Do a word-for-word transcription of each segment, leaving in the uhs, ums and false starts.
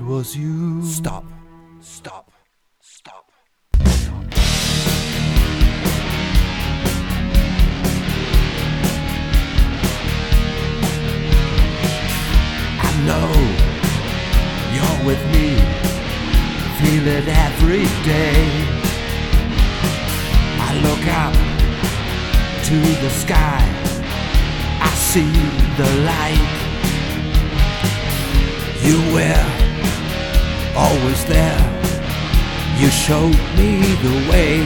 was you. Stop, stop, stop. I know you're with me, feel it every day. I look up to the sky, I see the light. You were always there, you showed me the way.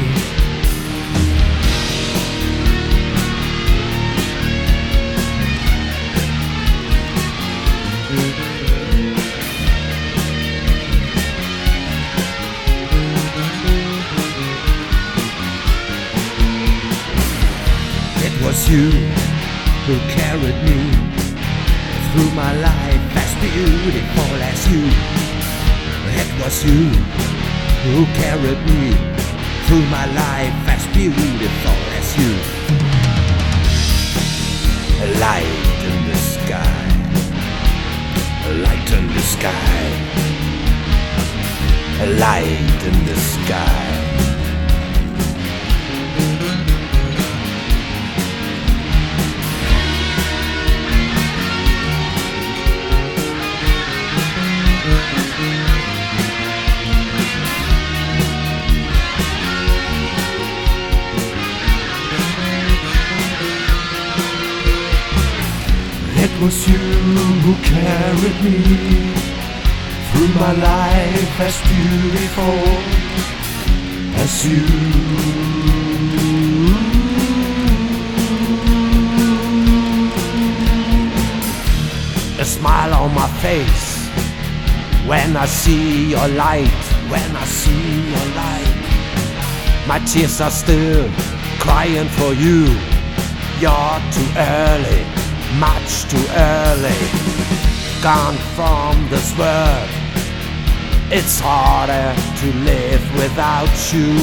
It was you who carried me through my life, as beautiful as you. It was you who carried me through my life, as beautiful as you. A light in the sky, a light in the sky, a light in the sky. It was you who carried me through my life, as beautiful as you. A smile on my face when I see your light, when I see your light. My tears are still crying for you. You're too early, much too early, gone from this world. It's harder to live without you.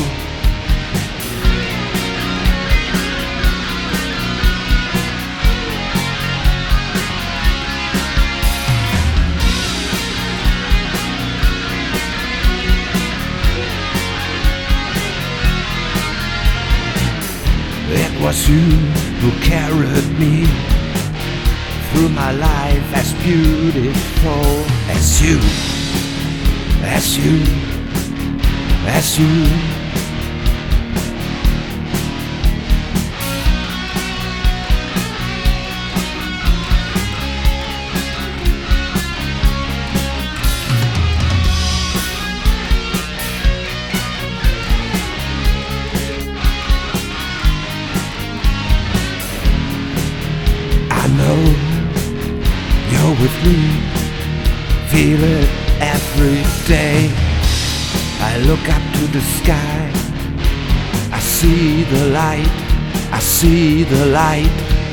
It was you who carried me through my life, as beautiful as you, as you, as you. I know you're with me, feel it every day. I look up to the sky, I see the light, I see the light.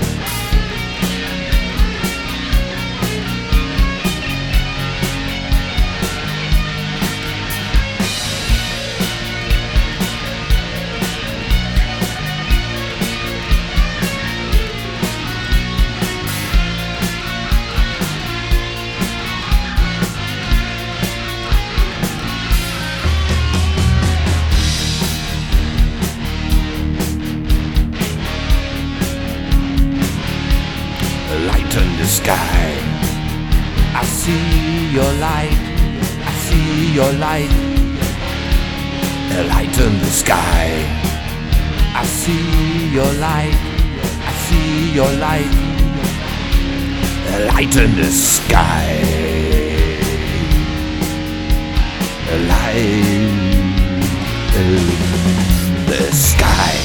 Light in the sky, I see your light, I see your light. A light in the sky, I see your light, I see your light. A light in the sky, a light in the sky.